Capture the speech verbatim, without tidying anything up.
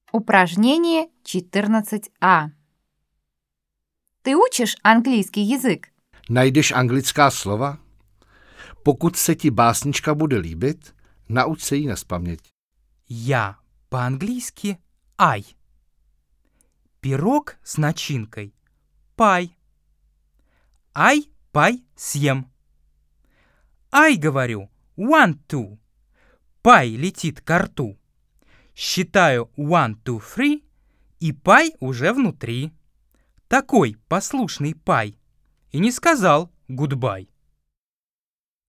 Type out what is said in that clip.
Упражнение четырнадцать а. Ty učíš anglický jazyk? Najdeš anglická slova? Pokud se ti básnička bude líbit, nauč se ji nazpaměť. Я по-английски ай. Пирог с начинкой пай. Ай, пай, съем. Ай, говорю, one, two. Пай летит ко рту. Считаю one, two, three, и пай уже внутри. Такой послушный пай. И не сказал goodbye.